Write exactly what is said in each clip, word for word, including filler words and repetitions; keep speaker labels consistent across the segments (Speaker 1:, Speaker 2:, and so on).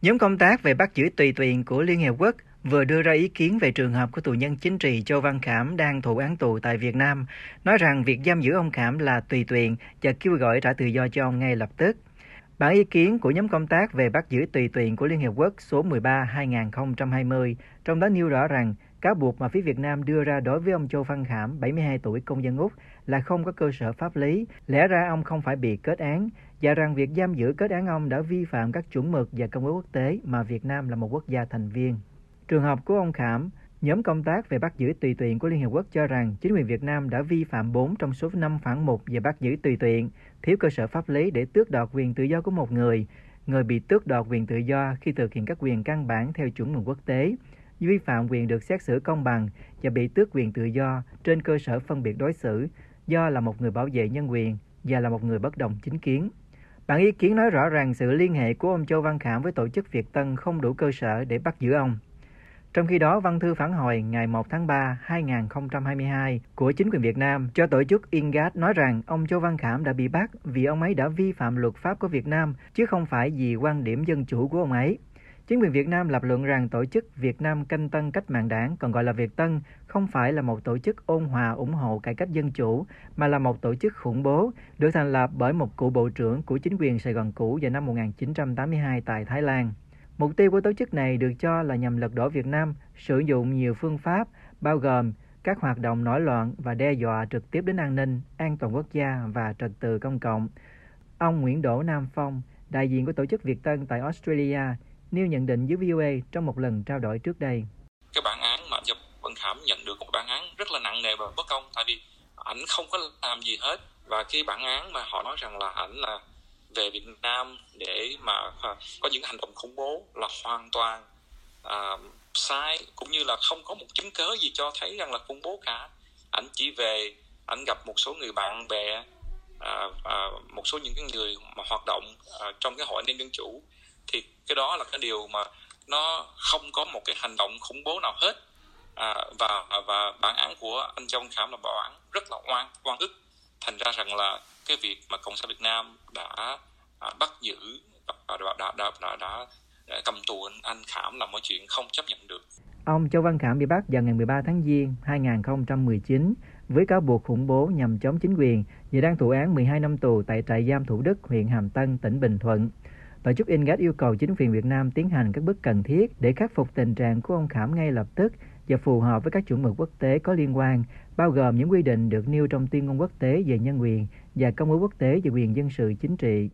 Speaker 1: Nhóm công tác về bắt giữ tùy tiện của Liên Hiệp Quốc vừa đưa ra ý kiến về trường hợp của tù nhân chính trị Châu Văn Khảm đang thụ án tù tại Việt Nam, nói rằng việc giam giữ ông Khảm là tùy tiện và kêu gọi trả tự do cho ông ngay lập tức. Bản ý kiến của nhóm công tác về bắt giữ tùy tiện của Liên Hiệp Quốc số mười ba trên hai nghìn không trăm hai mươi, trong đó nêu rõ rằng cáo buộc mà phía Việt Nam đưa ra đối với ông Châu Văn Khảm, bảy mươi hai tuổi, công dân Úc là không có cơ sở pháp lý, lẽ ra ông không phải bị kết án, và rằng việc giam giữ kết án ông đã vi phạm các chuẩn mực và công ước quốc tế mà Việt Nam là một quốc gia thành viên. Trường hợp của ông Khảm, nhóm công tác về bắt giữ tùy tiện của Liên Hiệp Quốc cho rằng chính quyền Việt Nam đã vi phạm bốn trong số năm khoản mục về bắt giữ tùy tiện, thiếu cơ sở pháp lý để tước đoạt quyền tự do của một người, người bị tước đoạt quyền tự do khi thực hiện các quyền căn bản theo chuẩn mực quốc tế, vi phạm quyền được xét xử công bằng và bị tước quyền tự do trên cơ sở phân biệt đối xử do là một người bảo vệ nhân quyền và là một người bất đồng chính kiến. Bản ý kiến nói rõ rằng sự liên hệ của ông Châu Văn Khảm với tổ chức Việt Tân không đủ cơ sở để bắt giữ ông. Trong khi đó, văn thư phản hồi ngày một tháng ba năm hai nghìn không trăm hai mươi hai của chính quyền Việt Nam cho tổ chức INGAT nói rằng ông Châu Văn Khảm đã bị bắt vì ông ấy đã vi phạm luật pháp của Việt Nam, chứ không phải vì quan điểm dân chủ của ông ấy. Chính quyền Việt Nam lập luận rằng tổ chức Việt Nam Canh Tân Cách mạng Đảng, còn gọi là Việt Tân, không phải là một tổ chức ôn hòa ủng hộ cải cách dân chủ, mà là một tổ chức khủng bố, được thành lập bởi một cựu bộ trưởng của chính quyền Sài Gòn cũ vào năm một nghìn chín trăm tám mươi hai tại Thái Lan. Mục tiêu của tổ chức này được cho là nhằm lật đổ Việt Nam, sử dụng nhiều phương pháp, bao gồm các hoạt động nổi loạn và đe dọa trực tiếp đến an ninh, an toàn quốc gia và trật tự công cộng. Ông Nguyễn Đỗ Nam Phong, đại diện của tổ chức Việt Tân tại Australia, nêu nhận định với vê o a trong một lần trao đổi trước đây.
Speaker 2: Cái bản án mà Châu Văn Khảm nhận được một bản án rất là nặng nề và bất công, tại vì ảnh không có làm gì hết, và cái bản án mà họ nói rằng là ảnh là về Việt Nam để mà có những hành động khủng bố là hoàn toàn à, sai, cũng như là không có một chứng cớ gì cho thấy rằng là khủng bố cả. Ảnh chỉ về, ảnh gặp một số người bạn bè, à, à, một số những cái người mà hoạt động à, trong cái hội An ninh Dân Chủ, thì cái đó là cái điều mà nó không có một cái hành động khủng bố nào hết. À, và và bản án của anh Châu Văn Khảm là bản án rất là oan oan ức. Thành ra rằng là cái việc mà Cộng sản Việt Nam đã à, bắt giữ và đã, đã, đã, đã, đã, đã cầm tù anh, anh Khảm là một chuyện không chấp nhận được.
Speaker 1: Ông Châu Văn Khảm bị bắt vào ngày mười ba tháng Giêng năm hai nghìn không trăm mười chín với cáo buộc khủng bố nhằm chống chính quyền và đang thụ án mười hai năm tù tại trại giam Thủ Đức, huyện Hàm Tân, tỉnh Bình Thuận. Tổ chức INGAT yêu cầu chính quyền Việt Nam tiến hành các bước cần thiết để khắc phục tình trạng của ông Khảm ngay lập tức và phù hợp với các chuẩn mực quốc tế có liên quan, bao gồm những quy định được nêu trong Tuyên ngôn quốc tế về nhân quyền và Công ước quốc tế về quyền dân sự chính trị.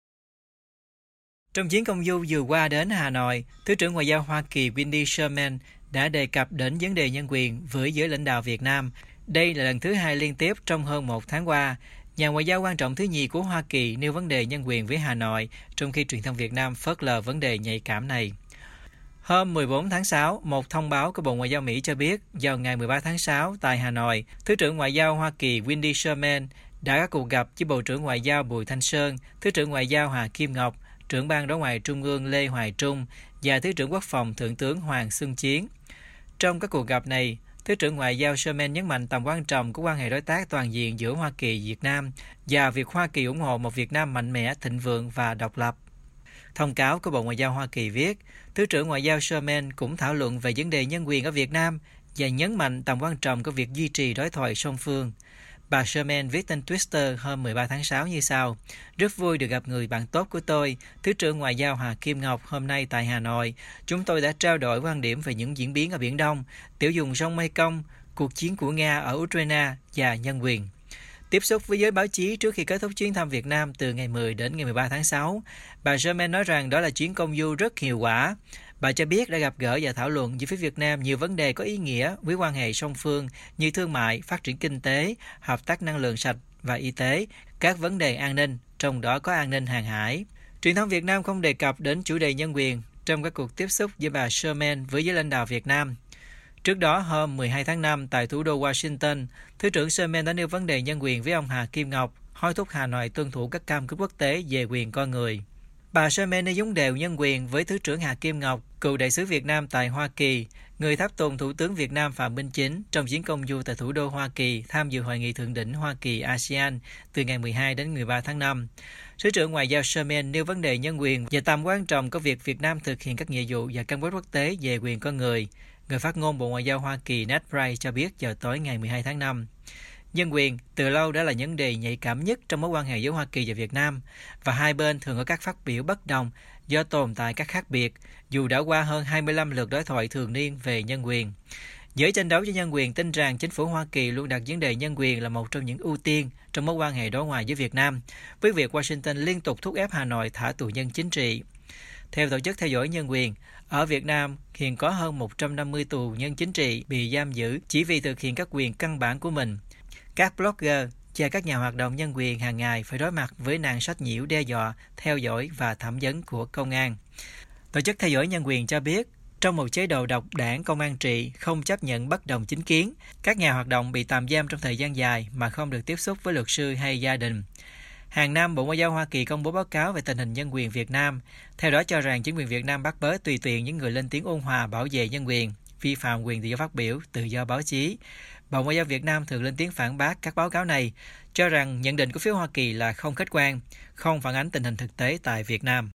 Speaker 1: Trong chuyến công du vừa qua đến Hà Nội, Thứ trưởng Ngoại giao Hoa Kỳ Wendy Sherman đã đề cập đến vấn đề nhân quyền với giới lãnh đạo Việt Nam. Đây là lần thứ hai liên tiếp trong hơn một tháng qua. Nhà ngoại giao quan trọng thứ nhì của Hoa Kỳ nêu vấn đề nhân quyền với Hà Nội, trong khi truyền thông Việt Nam phớt lờ vấn đề nhạy cảm này. Hôm mười bốn tháng sáu, một thông báo của Bộ Ngoại giao Mỹ cho biết, vào ngày mười ba tháng sáu tại Hà Nội, Thứ trưởng Ngoại giao Hoa Kỳ Wendy Sherman đã có cuộc gặp với Bộ trưởng Ngoại giao Bùi Thanh Sơn, Thứ trưởng Ngoại giao Hà Kim Ngọc, Trưởng ban Đối ngoại Trung ương Lê Hoài Trung và Thứ trưởng Quốc phòng Thượng tướng Hoàng Xuân Chiến. Trong các cuộc gặp này, Thứ trưởng Ngoại giao Sherman nhấn mạnh tầm quan trọng của quan hệ đối tác toàn diện giữa Hoa Kỳ và Việt Nam và việc Hoa Kỳ ủng hộ một Việt Nam mạnh mẽ, thịnh vượng và độc lập. Thông cáo của Bộ Ngoại giao Hoa Kỳ viết, Thứ trưởng Ngoại giao Sherman cũng thảo luận về vấn đề nhân quyền ở Việt Nam và nhấn mạnh tầm quan trọng của việc duy trì đối thoại song phương. Bà Sherman viết trên Twitter hôm mười ba tháng sáu như sau: Rất vui được gặp người bạn tốt của tôi, Thứ trưởng Ngoại giao Hà Kim Ngọc hôm nay tại Hà Nội. Chúng tôi đã trao đổi quan điểm về những diễn biến ở Biển Đông, tiểu vùng sông Mekong, cuộc chiến của Nga ở Ukraine và nhân quyền. Tiếp xúc với giới báo chí trước khi kết thúc chuyến thăm Việt Nam từ ngày mười đến ngày mười ba tháng sáu, bà Sherman nói rằng đó là chuyến công du rất hiệu quả. Bà cho biết đã gặp gỡ và thảo luận với phía Việt Nam nhiều vấn đề có ý nghĩa với quan hệ song phương như thương mại, phát triển kinh tế, hợp tác năng lượng sạch và y tế, các vấn đề an ninh, trong đó có an ninh hàng hải. Truyền thông Việt Nam không đề cập đến chủ đề nhân quyền trong các cuộc tiếp xúc với bà Sherman với giới lãnh đạo Việt Nam. Trước đó, hôm mười hai tháng năm tại thủ đô Washington, Thứ trưởng Sherman đã nêu vấn đề nhân quyền với ông Hà Kim Ngọc, hối thúc Hà Nội tuân thủ các cam kết quốc tế về quyền con người. Bà Sermene giống đều nhân quyền với Thứ trưởng Hà Kim Ngọc, cựu đại sứ Việt Nam tại Hoa Kỳ, người tháp tùng Thủ tướng Việt Nam Phạm Minh Chính trong chuyến công du tại thủ đô Hoa Kỳ tham dự hội nghị thượng đỉnh Hoa Kỳ a sê an từ ngày mười hai đến mười ba tháng năm. Sứ trưởng Ngoại giao Sermene nêu vấn đề nhân quyền và tầm quan trọng của việc Việt Nam thực hiện các nghĩa vụ và cam kết quốc tế về quyền con người. Người phát ngôn Bộ Ngoại giao Hoa Kỳ Ned Price cho biết vào tối ngày mười hai tháng năm. Nhân quyền từ lâu đã là vấn đề nhạy cảm nhất trong mối quan hệ giữa Hoa Kỳ và Việt Nam, và hai bên thường có các phát biểu bất đồng do tồn tại các khác biệt, dù đã qua hơn hai mươi lăm lượt đối thoại thường niên về nhân quyền. Giới tranh đấu cho nhân quyền tin rằng chính phủ Hoa Kỳ luôn đặt vấn đề nhân quyền là một trong những ưu tiên trong mối quan hệ đối ngoại với Việt Nam, với việc Washington liên tục thúc ép Hà Nội thả tù nhân chính trị. Theo Tổ chức Theo dõi Nhân quyền, ở Việt Nam hiện có hơn một trăm năm mươi tù nhân chính trị bị giam giữ chỉ vì thực hiện các quyền căn bản của mình. Các blogger và các nhà hoạt động nhân quyền hàng ngày phải đối mặt với nạn sách nhiễu, đe dọa, theo dõi và thẩm vấn của công an. Tổ chức Theo dõi Nhân quyền cho biết, trong một chế độ độc đảng công an trị không chấp nhận bất đồng chính kiến, các nhà hoạt động bị tạm giam trong thời gian dài mà không được tiếp xúc với luật sư hay gia đình. Hàng năm, Bộ Ngoại giao Hoa Kỳ công bố báo cáo về tình hình nhân quyền Việt Nam. Theo đó cho rằng chính quyền Việt Nam bắt bớ tùy tiện những người lên tiếng ôn hòa bảo vệ nhân quyền, vi phạm quyền tự do phát biểu, tự do báo chí. Bộ Ngoại giao Việt Nam thường lên tiếng phản bác các báo cáo này, cho rằng nhận định của phía Hoa Kỳ là không khách quan, không phản ánh tình hình thực tế tại Việt Nam.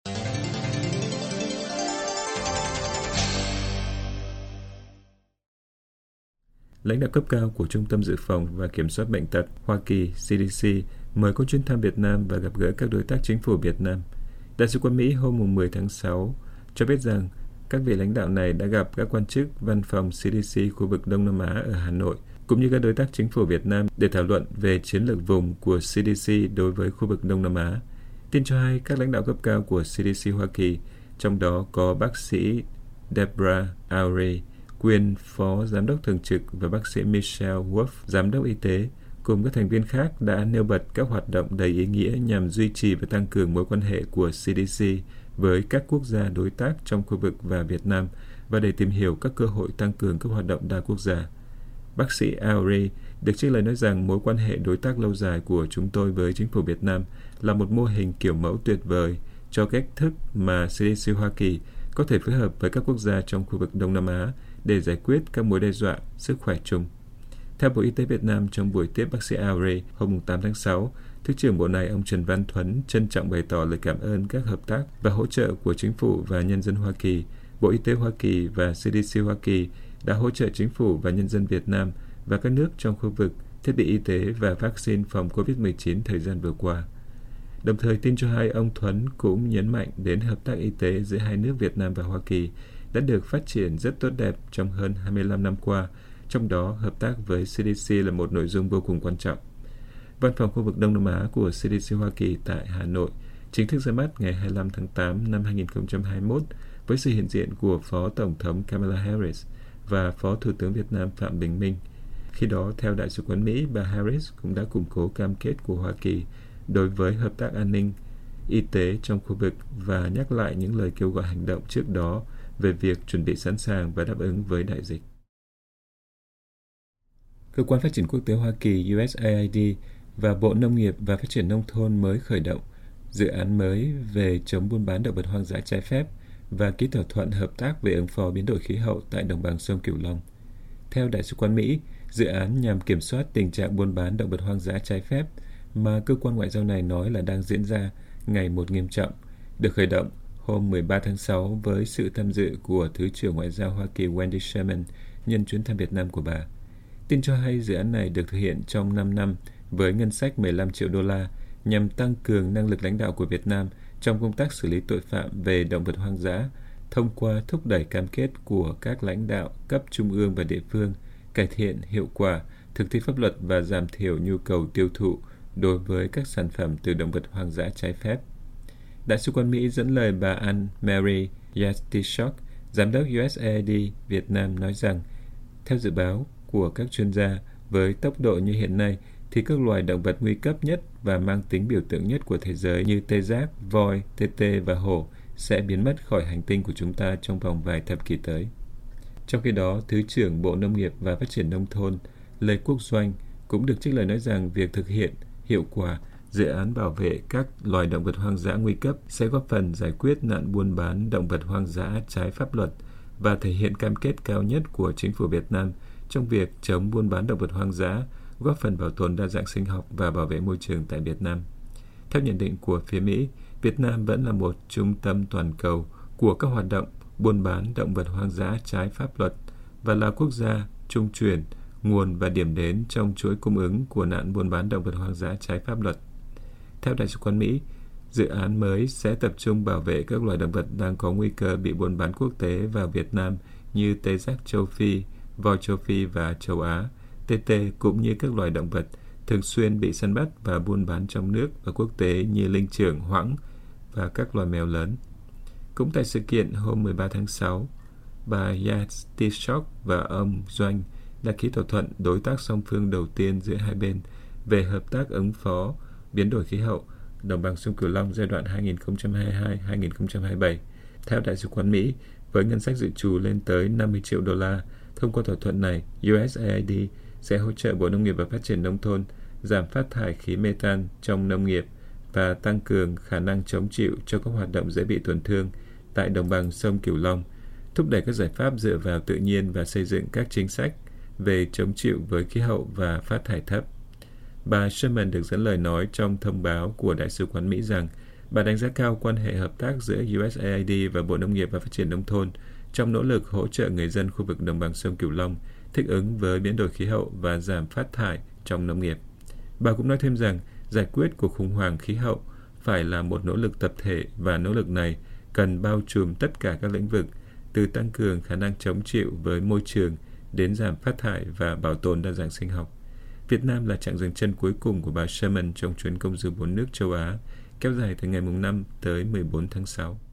Speaker 3: Lãnh đạo cấp cao của Trung tâm Dự phòng và Kiểm soát Bệnh tật Hoa Kỳ C D C mời có chuyến thăm Việt Nam và gặp gỡ các đối tác chính phủ Việt Nam. Đại sứ quán Mỹ hôm mười tháng sáu cho biết rằng các vị lãnh đạo này đã gặp các quan chức văn phòng C D C khu vực Đông Nam Á ở Hà Nội, cũng như các đối tác chính phủ Việt Nam để thảo luận về chiến lược vùng của C D C đối với khu vực Đông Nam Á. Tin cho hay các lãnh đạo cấp cao của C D C Hoa Kỳ, trong đó có bác sĩ Deborah Aubrey, quyền phó giám đốc thường trực, và bác sĩ Michelle Wolf, giám đốc y tế, cùng các thành viên khác đã nêu bật các hoạt động đầy ý nghĩa nhằm duy trì và tăng cường mối quan hệ của C D C với các quốc gia đối tác trong khu vực và Việt Nam, và để tìm hiểu các cơ hội tăng cường các hoạt động đa quốc gia. Bác sĩ Aubrey được trích lời nói rằng mối quan hệ đối tác lâu dài của chúng tôi với chính phủ Việt Nam là một mô hình kiểu mẫu tuyệt vời cho cách thức mà C D C Hoa Kỳ có thể phối hợp với các quốc gia trong khu vực Đông Nam Á để giải quyết các mối đe dọa sức khỏe chung. Theo Bộ Y tế Việt Nam, trong buổi tiếp bác sĩ Aubrey hôm tám tháng sáu, Thứ trưởng Bộ này ông Trần Văn Thuấn trân trọng bày tỏ lời cảm ơn các hợp tác và hỗ trợ của chính phủ và nhân dân Hoa Kỳ. Bộ Y tế Hoa Kỳ và C D C Hoa Kỳ đã hỗ trợ chính phủ và nhân dân Việt Nam và các nước trong khu vực thiết bị y tế và vaccine phòng covid mười chín thời gian vừa qua. Đồng thời tin cho hay, ông Thuấn cũng nhấn mạnh đến hợp tác y tế giữa hai nước Việt Nam và Hoa Kỳ đã được phát triển rất tốt đẹp trong hơn hai mươi lăm năm qua, trong đó hợp tác với C D C là một nội dung vô cùng quan trọng. Văn phòng khu vực Đông Nam Á của C D C Hoa Kỳ tại Hà Nội chính thức ra mắt ngày hai mươi lăm tháng tám năm hai nghìn không trăm hai mươi mốt với sự hiện diện của Phó Tổng thống Kamala Harris và Phó Thủ tướng Việt Nam Phạm Bình Minh. Khi đó, theo Đại sứ quán Mỹ, bà Harris cũng đã củng cố cam kết của Hoa Kỳ đối với hợp tác an ninh, y tế trong khu vực và nhắc lại những lời kêu gọi hành động trước đó về việc chuẩn bị sẵn sàng và đáp ứng với đại dịch. Cơ quan Phát triển Quốc tế Hoa Kỳ U S A I D và Bộ Nông nghiệp và Phát triển Nông thôn mới khởi động dự án mới về chống buôn bán động vật hoang dã trái phép và ký thỏa thuận hợp tác về ứng phó biến đổi khí hậu tại đồng bằng sông Cửu Long. Theo Đại sứ quán Mỹ, dự án nhằm kiểm soát tình trạng buôn bán động vật hoang dã trái phép mà cơ quan ngoại giao này nói là đang diễn ra ngày một nghiêm trọng, được khởi động hôm mười ba tháng sáu với sự tham dự của Thứ trưởng Ngoại giao Hoa Kỳ Wendy Sherman nhân chuyến thăm Việt Nam của bà. Tin cho hay dự án này được thực hiện trong năm năm với ngân sách mười lăm triệu đô la nhằm tăng cường năng lực lãnh đạo của Việt Nam trong công tác xử lý tội phạm về động vật hoang dã thông qua thúc đẩy cam kết của các lãnh đạo cấp trung ương và địa phương, cải thiện hiệu quả thực thi pháp luật và giảm thiểu nhu cầu tiêu thụ đối với các sản phẩm từ động vật hoang dã trái phép. Đại sứ quán Mỹ dẫn lời bà Anne Mary Yastishok, giám đốc U S A I D Việt Nam nói rằng, theo dự báo của các chuyên gia, với tốc độ như hiện nay thì các loài động vật nguy cấp nhất và mang tính biểu tượng nhất của thế giới như tê giác, voi, tê tê và hổ sẽ biến mất khỏi hành tinh của chúng ta trong vòng vài thập kỷ tới. Trong khi đó, Thứ trưởng Bộ Nông nghiệp và Phát triển Nông thôn Lê Quốc Doanh cũng được trích lời nói rằng việc thực hiện hiệu quả dự án bảo vệ các loài động vật hoang dã nguy cấp sẽ góp phần giải quyết nạn buôn bán động vật hoang dã trái pháp luật và thể hiện cam kết cao nhất của chính phủ Việt Nam trong việc chống buôn bán động vật hoang dã, góp phần bảo tồn đa dạng sinh học và bảo vệ môi trường tại Việt Nam. Theo nhận định của phía Mỹ, Việt Nam vẫn là một trung tâm toàn cầu của các hoạt động buôn bán động vật hoang dã trái pháp luật và là quốc gia trung chuyển, nguồn và điểm đến trong chuỗi cung ứng của nạn buôn bán động vật hoang dã trái pháp luật. Theo Đại sứ quán Mỹ, dự án mới sẽ tập trung bảo vệ các loài động vật đang có nguy cơ bị buôn bán quốc tế vào Việt Nam như tê giác châu Phi, voi châu Phi và châu Á, tê tê cũng như các loài động vật thường xuyên bị săn bắt và buôn bán trong nước và quốc tế như linh trưởng, hoãng và các loài mèo lớn. Cũng tại sự kiện hôm mười ba tháng sáu, bà Yatishok và ông Doanh đã ký thỏa thuận đối tác song phương đầu tiên giữa hai bên về hợp tác ứng phó biến đổi khí hậu đồng bằng sông Cửu Long giai đoạn hai nghìn không trăm hai mươi hai đến hai nghìn không trăm hai mươi bảy. Theo Đại sứ quán Mỹ, với ngân sách dự trù lên tới năm mươi triệu đô la, thông qua thỏa thuận này, u ét a i đê sẽ hỗ trợ Bộ Nông nghiệp và Phát triển Nông thôn giảm phát thải khí methane trong nông nghiệp và tăng cường khả năng chống chịu cho các hoạt động dễ bị tổn thương tại đồng bằng sông Cửu Long, thúc đẩy các giải pháp dựa vào tự nhiên và xây dựng các chính sách về chống chịu với khí hậu và phát thải thấp. Bà Sherman được dẫn lời nói trong thông báo của Đại sứ quán Mỹ rằng bà đánh giá cao quan hệ hợp tác giữa u ét a i đê và Bộ Nông nghiệp và Phát triển Nông thôn trong nỗ lực hỗ trợ người dân khu vực đồng bằng sông Cửu Long thích ứng với biến đổi khí hậu và giảm phát thải trong nông nghiệp. Bà cũng nói thêm rằng giải quyết cuộc khủng hoảng khí hậu phải là một nỗ lực tập thể và nỗ lực này cần bao trùm tất cả các lĩnh vực, từ tăng cường khả năng chống chịu với môi trường đến giảm phát thải và bảo tồn đa dạng sinh học. Việt Nam là chặng dừng chân cuối cùng của bà Sherman trong chuyến công du bốn nước châu Á, kéo dài từ ngày năm tới mười bốn tháng sáu.